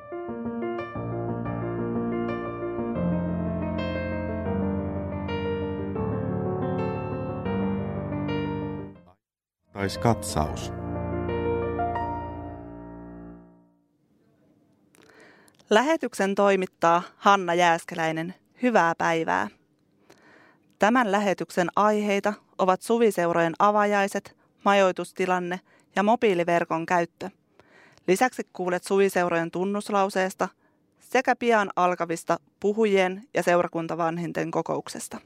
Katsaus. Lähetyksen toimittaa Hanna Jääskeläinen. Hyvää päivää. Tämän lähetyksen aiheita ovat suviseurojen avajaiset, majoitustilanne ja mobiiliverkon käyttö. Lisäksi kuulet suviseurojen tunnuslauseesta sekä pian alkavista puhujien ja seurakuntavanhinten kokouksesta.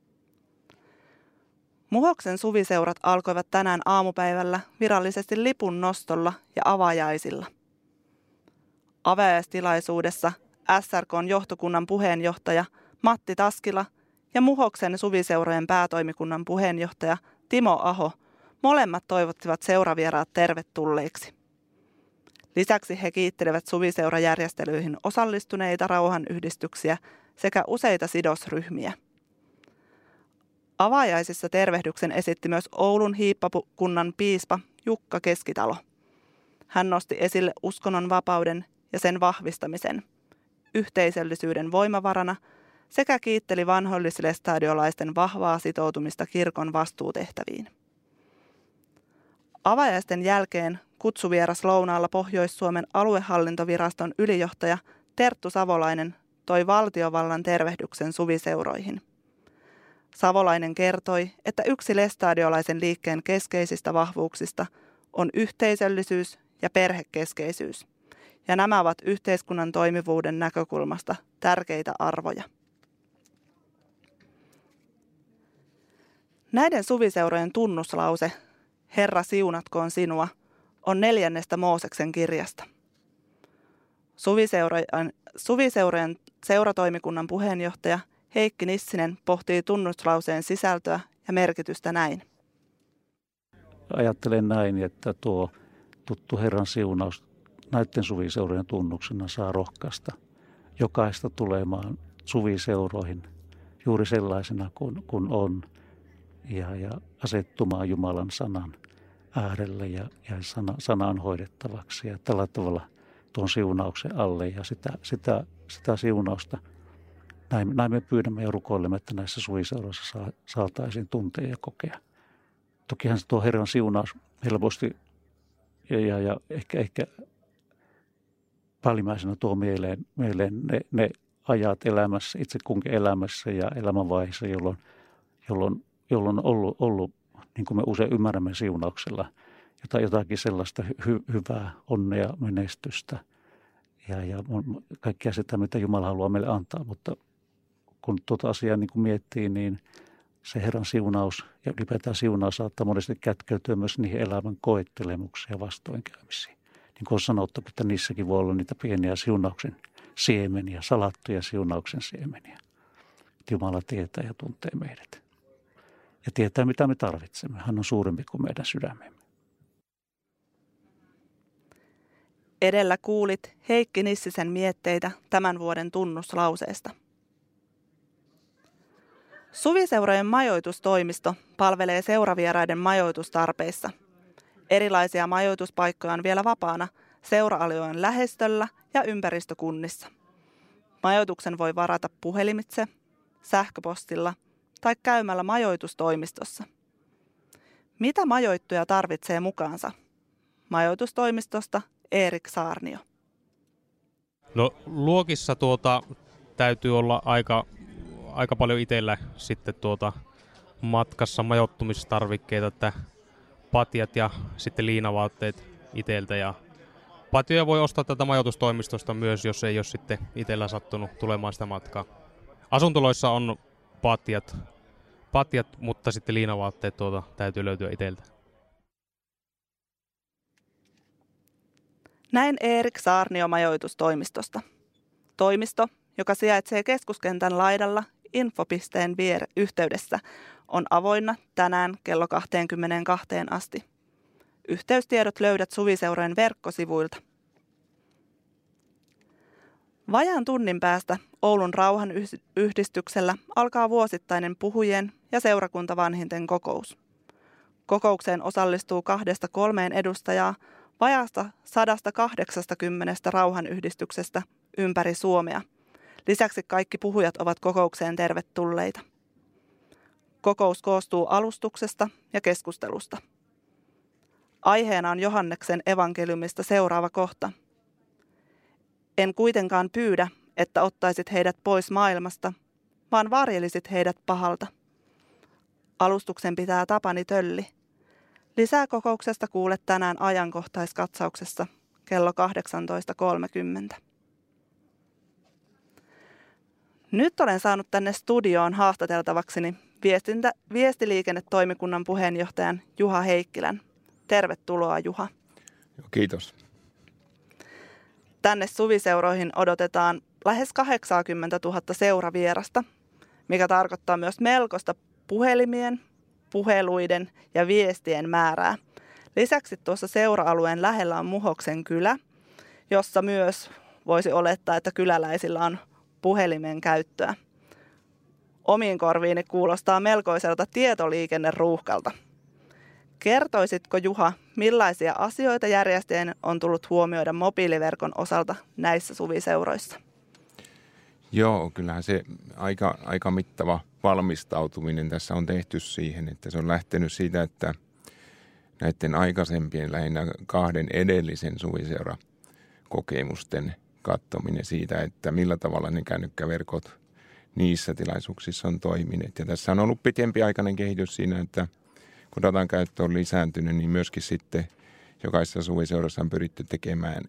Muhoksen suviseurat alkoivat tänään aamupäivällä virallisesti lipun nostolla ja avajaisilla. Avajaistilaisuudessa SRK:n johtokunnan puheenjohtaja Matti Taskila ja Muhoksen suviseurojen päätoimikunnan puheenjohtaja Timo Aho molemmat toivottivat seuravieraat tervetulleiksi. Lisäksi he kiittelevät suviseurajärjestelyihin osallistuneita rauhanyhdistyksiä sekä useita sidosryhmiä. Avajaisissa tervehdyksen esitti myös Oulun hiippakunnan piispa Jukka Keskitalo. Hän nosti esille uskonnonvapauden ja sen vahvistamisen, yhteisöllisyyden voimavarana sekä kiitteli vanhoillislestadiolaisten vahvaa sitoutumista kirkon vastuutehtäviin. Avajaisten jälkeen kutsuvieras lounaalla Pohjois-Suomen aluehallintoviraston ylijohtaja Terttu Savolainen toi valtiovallan tervehdyksen suviseuroihin. Savolainen kertoi, että yksi lestadiolaisen liikkeen keskeisistä vahvuuksista on yhteisöllisyys ja perhekeskeisyys, ja nämä ovat yhteiskunnan toimivuuden näkökulmasta tärkeitä arvoja. Näiden suviseurojen tunnuslause, Herra siunatkoon sinua, on 4. Mooseksen kirjasta. Suviseurojen seuratoimikunnan puheenjohtaja Heikki Nissinen pohtii tunnuslauseen sisältöä ja merkitystä näin. Ajattelen näin, että tuo tuttu Herran siunaus näiden suviseurojen tunnuksena saa rohkaista jokaista tulemaan suviseuroihin juuri sellaisena kuin on ja asettumaan Jumalan sanan äärelle ja sanan hoidettavaksi ja tällä tavalla tuon siunauksen alle ja sitä siunausta. Näin me pyydämme ja rukoilemme, että näissä suviseuroissa saataisiin tuntea ja kokea. Tokihan tuo Herran siunaus helposti ja ehkä päällimmäisenä tuo mieleen ne ajat elämässä, itse kunkin elämässä ja elämänvaiheessa, jolloin on ollut, niin kuin me usein ymmärrämme siunauksella, jotakin sellaista hyvää, onnea, menestystä ja kaikkea sitä, mitä Jumala haluaa meille antaa. Mutta kun tuota asiaa niin kuin miettii, niin se Herran siunaus ja ylipäätään siunaus saattaa monesti kätkeytyä myös niihin elämän koettelemuksiin ja vastoinkäymisiin. Niin kuin on sanottu, että niissäkin voi olla niitä pieniä siunauksen siemeniä, salattuja siunauksen siemeniä. Jumala tietää ja tuntee meidät. Ja tietää, mitä me tarvitsemme. Hän on suurempi kuin meidän sydämemme. Edellä kuulit Heikki Nissisen mietteitä tämän vuoden tunnuslauseesta. Suviseurojen majoitustoimisto palvelee seuravieraiden majoitustarpeissa. Erilaisia majoituspaikkoja on vielä vapaana seura-alueen lähestöllä ja ympäristökunnissa. Majoituksen voi varata puhelimitse, sähköpostilla tai käymällä majoitustoimistossa. Mitä majoittuja tarvitsee mukaansa? Majoitustoimistosta Erik Saarnio. No luokissa täytyy olla aika paljon itsellä sitten matkassa majoittumistarvikkeita, että patjat ja sitten liinavaatteet itseltä. Ja patjoja voi ostaa tätä majoitustoimistosta myös, jos ei ole sitten itsellä sattunut tulemaan sitä matkaa. Asuntoloissa on patjat, mutta sitten liinavaatteet täytyy löytyä itseltä. Näin Erik Saarnio majoitustoimistosta. Toimisto, joka sijaitsee keskuskentän laidalla infopisteen yhteydessä, on avoinna tänään kello 22 asti. Yhteystiedot löydät suviseurojen verkkosivuilta. Vajaan tunnin päästä Oulun rauhanyhdistyksellä alkaa vuosittainen puhujien ja seurakuntavanhinten kokous. Kokoukseen osallistuu 2-3 edustajaa vajaasta 180 rauhanyhdistyksestä ympäri Suomea. Lisäksi kaikki puhujat ovat kokoukseen tervetulleita. Kokous koostuu alustuksesta ja keskustelusta. Aiheena on Johanneksen evankeliumista seuraava kohta. En kuitenkaan pyydä, että ottaisit heidät pois maailmasta, vaan varjelisit heidät pahalta. Alustuksen pitää Tapani Tölli. Lisää kokouksesta kuulet tänään ajankohtaiskatsauksessa kello 18.30. Nyt olen saanut tänne studioon haastateltavakseni viestiliikennetoimikunnan puheenjohtajan Juha Heikkilän. Tervetuloa, Juha. Kiitos. Tänne suviseuroihin odotetaan lähes 80 000 seuravierasta, mikä tarkoittaa myös melkoista puhelimien, puheluiden ja viestien määrää. Lisäksi tuossa seura-alueen lähellä on Muhoksen kylä, jossa myös voisi olettaa, että kyläläisillä on puhelimen käyttöä. Omiin korviini kuulostaa melkoiselta tietoliikenneruuhkalta. Kertoisitko, Juha, millaisia asioita järjestäjien on tullut huomioida mobiiliverkon osalta näissä suviseuroissa? Joo, kyllähän se aika mittava valmistautuminen tässä on tehty siihen, että se on lähtenyt siitä, että näiden aikaisempien lähinnä 2 edellisen suviseurakokemusten katsominen siitä, että millä tavalla ne kännykkäverkot niissä tilaisuuksissa on toimineet. Ja tässä on ollut pitempiaikainen kehitys siinä, että kun datan käyttö on lisääntynyt, niin myöskin sitten jokaisessa suviseurassa on pyritty tekemään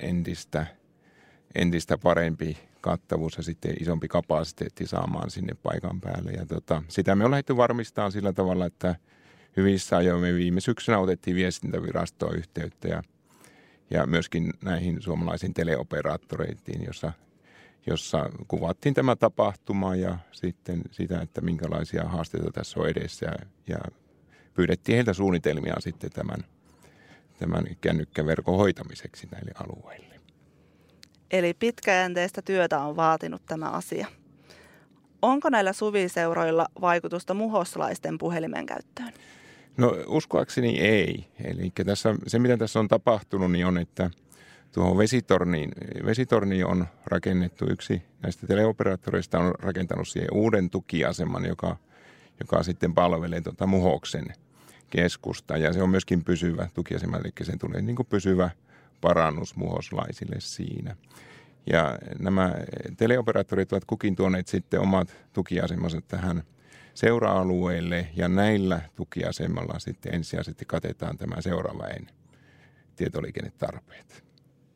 entistä parempi kattavuus ja sitten isompi kapasiteetti saamaan sinne paikan päälle. Ja sitä me on lähdetty varmistamaan sillä tavalla, että hyvissä ajoin me viime syksynä otettiin viestintävirastoon yhteyttä ja myöskin näihin suomalaisiin teleoperaattoreihin, jossa kuvattiin tämä tapahtuma ja sitten sitä, että minkälaisia haasteita tässä on edessä ja pyydettiin heiltä suunnitelmia sitten tämän kännykkäverkon hoitamiseksi näille alueille. Eli pitkäjänteistä työtä on vaatinut tämä asia. Onko näillä suviseuroilla vaikutusta muhoslaisten puhelimen käyttöön? No uskoakseni ei. Eli se mitä tässä on tapahtunut niin on, että tuohon vesitorniin on rakennettu yksi näistä teleoperaattoreista on rakentanut siihen uuden tukiaseman, joka sitten palvelee Muhoksen keskusta. Ja se on myöskin pysyvä tukiasema, eli se tulee niin kuin pysyvä parannus muhoslaisille siinä. Ja nämä teleoperaattorit ovat kukin tuoneet sitten omat tukiasemansa tähän seura-alueelle ja näillä tukiasemalla sitten ensisijaisesti katetaan tämä seuraväen tietoliikennetarpeet.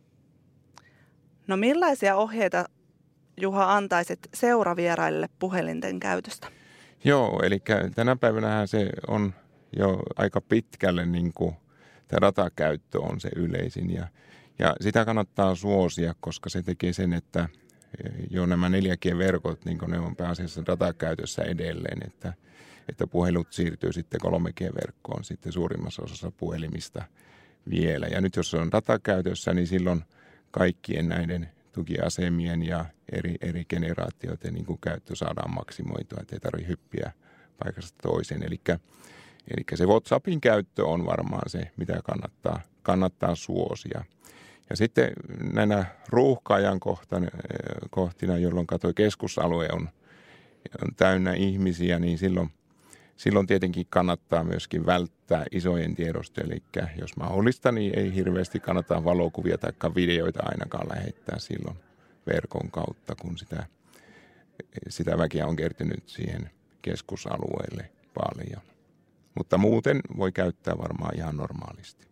No millaisia ohjeita, Juha, antaisit seuravieraille puhelinten käytöstä? Joo, eli tänä päivänä se on jo aika pitkälle niin kuin tämä datakäyttö on se yleisin ja sitä kannattaa suosia, koska se tekee sen, että jo nämä 4G-verkot, niin ne on pääasiassa datakäytössä edelleen, että puhelut siirtyy sitten 3G-verkkoon sitten suurimmassa osassa puhelimista vielä. Ja nyt jos se on datakäytössä, niin silloin kaikkien näiden tukiasemien ja eri generaatioiden niin kuin käyttö saadaan maksimoitua, ettei tarvitse hyppiä paikasta toiseen. Eli se WhatsAppin käyttö on varmaan se, mitä kannattaa suosia. Ja sitten näinä ruuhka-ajan kohtina, jolloin keskusalue on täynnä ihmisiä, niin silloin tietenkin kannattaa myöskin välttää isojen tiedostoja. Eli jos mahdollista, niin ei hirveästi kannata valokuvia tai videoita ainakaan lähettää silloin verkon kautta, kun sitä väkeä on kertynyt siihen keskusalueelle paljon. Mutta muuten voi käyttää varmaan ihan normaalisti.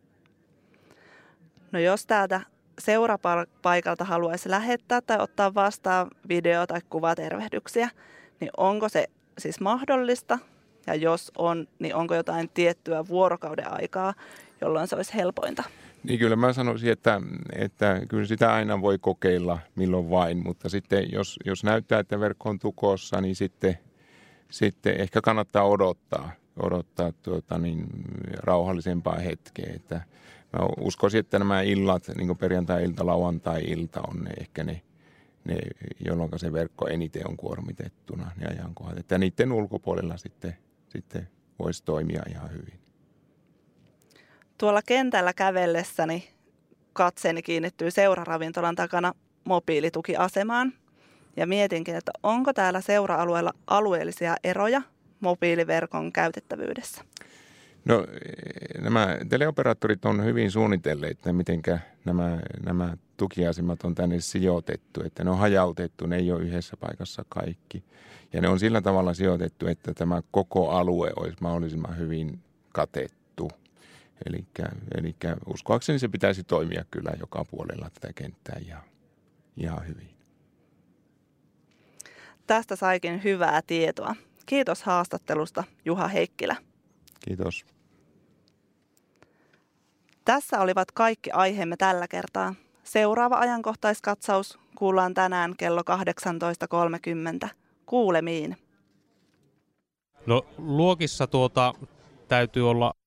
No jos täältä seurapaikalta haluaisi lähettää tai ottaa vastaan video- tai kuvatervehdyksiä, niin onko se siis mahdollista? Ja jos on, niin onko jotain tiettyä vuorokauden aikaa, jolloin se olisi helpointa? Niin kyllä mä sanoisin, että kyllä sitä aina voi kokeilla milloin vain, mutta sitten jos näyttää, että verkko on tukossa, niin sitten ehkä kannattaa odottaa rauhallisempaa hetkeä. Että mä uskoisin, että nämä illat, niin kuin perjantai-ilta, lauantai-ilta on ne ehkä ne jolloin se verkko eniten on kuormitettuna, ne ajankohdat. Että niiden ulkopuolella sitten voisi toimia ihan hyvin. Tuolla kentällä kävellessäni katseeni kiinnittyy seuraravintolan takana mobiilitukiasemaan. Ja mietinkin, että onko täällä seura-alueella alueellisia eroja mobiiliverkon käytettävyydessä? No nämä teleoperaattorit on hyvin suunnitelleet, että mitenkä nämä tukiasemat on tänne sijoitettu, että ne on hajautettu, ne ei ole yhdessä paikassa kaikki. Ja ne on sillä tavalla sijoitettu, että tämä koko alue olisi mahdollisimman hyvin katettu. Eli uskoakseni se pitäisi toimia kyllä joka puolella tätä kenttää ihan hyvin. Tästä saikin hyvää tietoa. Kiitos haastattelusta, Juha Heikkilä. Kiitos. Tässä olivat kaikki aiheemme tällä kertaa. Seuraava ajankohtaiskatsaus kuullaan tänään kello 18.30. Kuulemiin. No luokissa täytyy olla